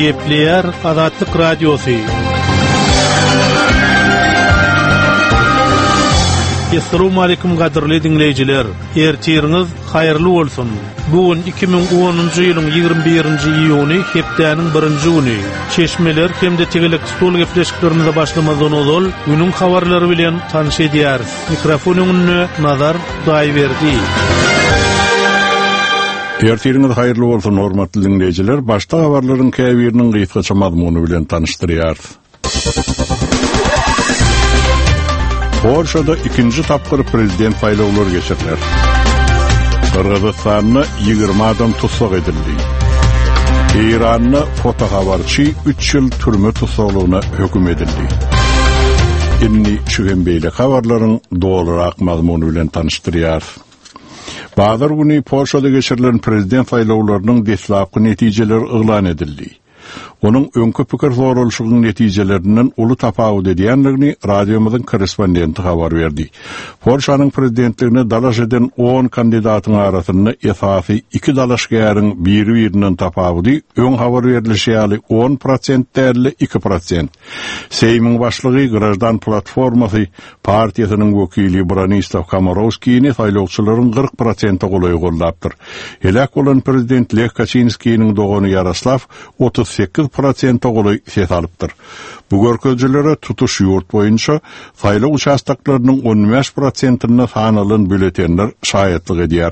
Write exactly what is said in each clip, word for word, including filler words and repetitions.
Gepleyer Azatlyk Radiosu. Assalamu alaykum gaderli dinleyijiler. Ertiriniz hayrly bolsun. Bugün iki bin onuncu ýylyň ýygrimi birinji iýuny, hepdeniň birinji güni. Çeşmeler hemde tegelik stol gepleşiklerimize başlamazdan ozal, günüň habarlary bilen tanış edýäris. Mikrofonyny Nazar daýberdi. Ertiriniz hayrly bolsun hormatly dinleyijiler. Başta habarlaryň käbiriniň gysgaça mazmuny bilen tanışdyrýarys. Polşada ikinci tapkır prezident saýlawlary geçiriler. Kırgızstan'ı ýygrimi adam tutsak edildi. İran'ı fotohabarçı üç yıl türme tutsaklygyna höküm edildi. Inni şügenbeýle habarlaryň dolarak mazmuny bilen tanışdyrýar. Bazar güni Polşada geçirilen prezident saýlawlarynyň deslapky netijeleri yglan edildi. Onun öňkü pikir sorulşygynyň netijelerinden uly tapawut edýänligini radiomyzyň korrespondenti habar berdi. Polşanyň prezidentligine dalaş eden on kandidatyň arasynda esasy iki dalaşgaryň biri-birinden tapawuty öň habar berilişi on prosent därli iki prosent. Seymiň başlygy Grajdan platformasy partiýasynyň wekili Branislav Komorowskiýni saýlawçylaryň kırk prosent golay gollapdyr. Helak bolan prezident Lech Kaczynskiýniň dogany Yaroslav otuz sekiz prosent golay ses alypdyr. Bu görkezjilere tutuş ýurt boýunça saýlaw uçastaklarynyň on beş prosentine sanalan bületenler şaýatlyk edýär.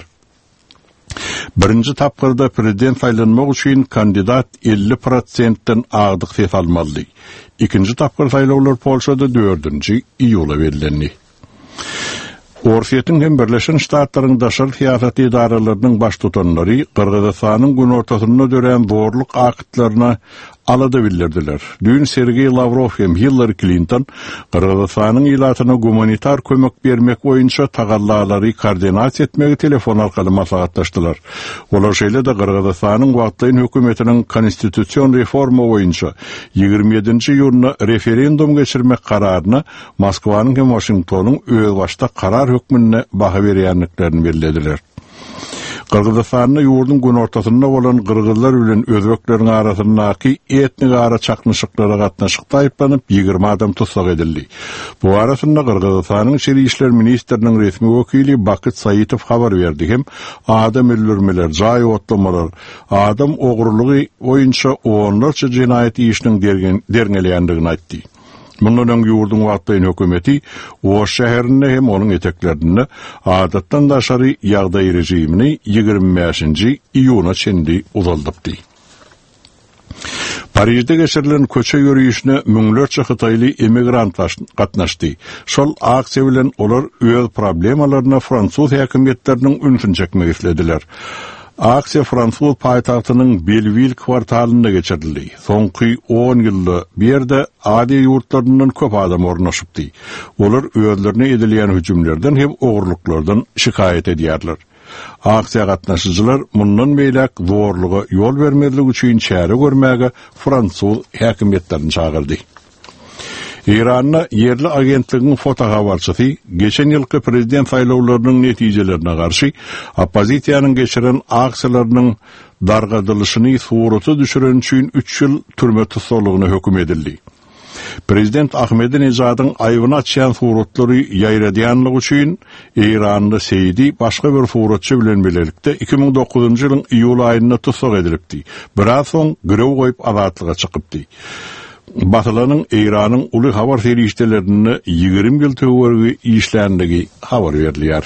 Birinci tapkırda prezident saýlanmak üçin kandidat elli prosentden agdyk ses almaly. İkinci tapkır saýlawlar Polşada dördünji iýula berilenli. Orfiýetiň hem Birleşen Ştatlaryň daşary siýasat idaralarynyň baş tutanlary Kırgızstanyň gün ortasynda dören zorluk akytlaryna alada bildirdiler. Dün Sergey Lavrov hem Hillary Clinton Kırgızstanyň ilatyna humanitar kömek bermek boýunça tagallalary koordinasiýa etmegi telefon arkaly maslahatlaşdylar. Olar şeýle de Kırgızstanyň wagtlyň hökümetiniň konstitusiýon reforma boýunça ýygrimi ýedinji ýylyna referendum geçirmek kararyna Moskwanyň hem Washingtonyň öz başda karar hökmüne baha berýänliklerini bellädiler. Kırgızstanyň ýurdun gün ortasynda bolan kırgızlar bilen özbekleriň arasyndaky etnik ara çaknyşyklary gatnaşykda aýplanyp ýygrimi adam tutsak edildi. Bu arasynda Kırgızstanyň Şeri işler ministriniň resmi wekili Bakyt Saýytow habar berdi hem adam öldürmeler, jaý otlamalar, adam ogrulygy boýunça onlarça jinaýat işiniň derňelýändigini aýtdy. Bundan öňki ýurdun wagtlyň hökümeti o şäherinde hem onuň eteklerinde adatdan daşary ýagdaý rejimini ýygrimi beşinji iýuna çendi uzaldypdy. Parijde geçirilen köçe ýürüýüşine müňlerçe Hytaýly emigrant gatnaşdy. Şol aksiýa bilen olar öz problemalaryna Fransuz häkimetleriniň ünsün çekmek islediler. Aksiya Fransuz paýtagtynyň Belleville kwartalynda geçirildi. Soňky on ýylda bir ýerde ady ýurtlaryndan köp adam ornaşypdy. Olar özlerine edilýän hüjümlerden hem ogurluklardan şikaýet edýärler. Aksiya gatnaşyjylar mundan beýlek zorluga ýol bermezlik üçin çäre görmäge Fransuz häkimetlerini çagyrdy. İran'na yerli agentligiň fotohabarçysy geçen ýylky prezident saýlawlarynyň netijelerine garşy opozisiýanyň geçiren aksiýalarynyň dargadylyşyny suraty düşüren üçin üç ýyl türme tutsaklygyna höküm edildi. Prezident Ahmedinejadyň aýbyna açýan suratlary ýaýradýanlygy üçin İranly Seydi başga bir suratçy bilen birlikde iki bin dokuzunji ýylyň iýul aýynda tutsak edilipdi. Biraz soň grew goýup azatlyga çykypdy. Batılanyň İranyň uly habar serişdelerini ýygrimi ýyl töwergi işlänligi habar berilýär.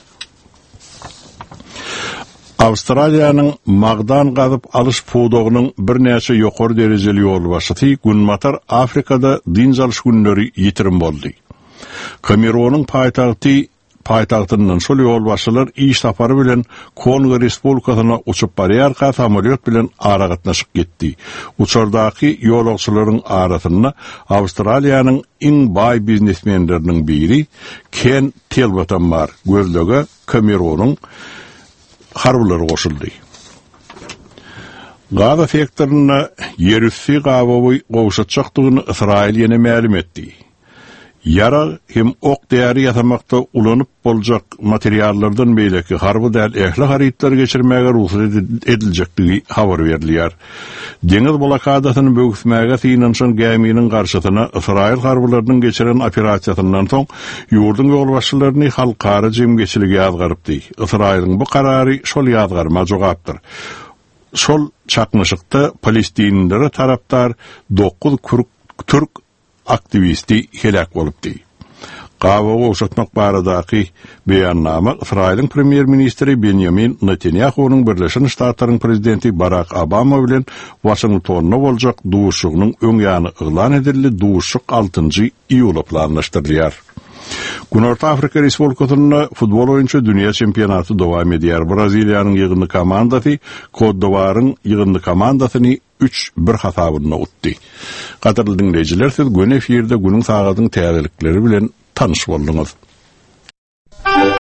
Awstraliýanyň magdan gazyp alyş pudogynyň bir näçe ýokary derejeli ýolbaşçysy Günmatar Afrikada dinjaliş günleri ýitirim boldy. Kamerunyň paýtagty Paýtagtyndan şol ýolbaşçylar iş tapary bilen Kongo Respublikasyna uçup barýarka samolyot bilen ara gatnaşyp gitdi. Uçardaky ýolagçylaryň arasynda Awstraliýanyň iň baý biznesmenleriniň biri Ken Telbotan bar. Gözlege Kamerunyň harblary goşuldy. Gaza sektoryna ýerüstü gabawy gowşatjakdygyny Israil ýene ma'lum etdi. Yara hem ok değeri yatamakta ulanıp bolacak materiallardan beyleki harbi däl ehli haritler geçirmäge ruhsat ediljekdigi habar berilýär. Deňiz blokadasyny bögüsmäge synanşan geminiň garşysyna Israil harbylarynyň geçiren operasiýasyndan soň ýurdun ýolbaşçylaryny halkara jemgeçiligi ýazgarypdy. Israilň bu karary şol ýazgarma jogapdyr. Şol çakmışykda Palestinlilere taraptar dokuz Türk aktivisti helak bolupdy. Gawa oşatmak baradaky beýannama Israilň premier ministri Benjamin Netanyahu'nun Birleşen Ştatlaryň prezidenti Barack Obama bilen Washingtonda boljak duşugynyň öň ýany ýylan edildi. Duşuk altıncı iýulda planlaşdyrylýar. Günorta Afrika Respublikasyna futbol oýunçy dünýä çempionaty dowam edýär. Braziliýanyň ýygynly komandasy Côte d'Ivoire'ň ýygynly komandasyny üç bir hasabyna utdy. Gaderly dinleýijiler, siz gün efirde günüň sagatynyň täzelikleri bilen tanış boldunuz.